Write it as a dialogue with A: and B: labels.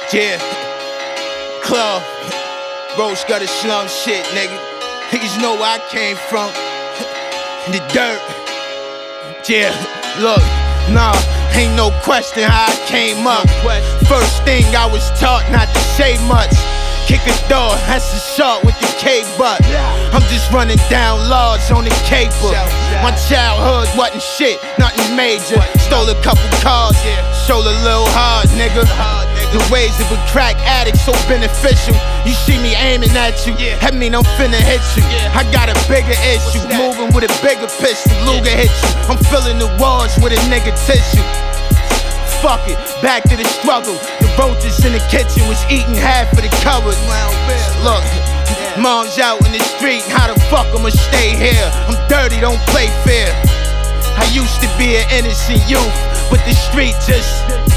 A: Yeah, club, rose gutter slum shit, nigga. Niggas know where I came from. The dirt. Yeah, look, nah, ain't no question how I came up. First thing I was taught not to say much. Kick a door, that's a shot with the K-butt. I'm just running down laws on the caper. My childhood wasn't shit, nothing major. Stole a couple cars, sold a little hard, nigga. The ways of a crack addict so beneficial. You see me aiming at you, that mean I'm finna hit you. I got a bigger issue, moving with a bigger pistol. Luger hit you, I'm filling the walls with a nigga tissue. Fuck it, back to the struggle. The roaches in the kitchen was eating half of the cupboard. Look, mom's out in the street, how the fuck I'ma stay here? I'm dirty, don't play fair. I used to be an innocent youth, but the street just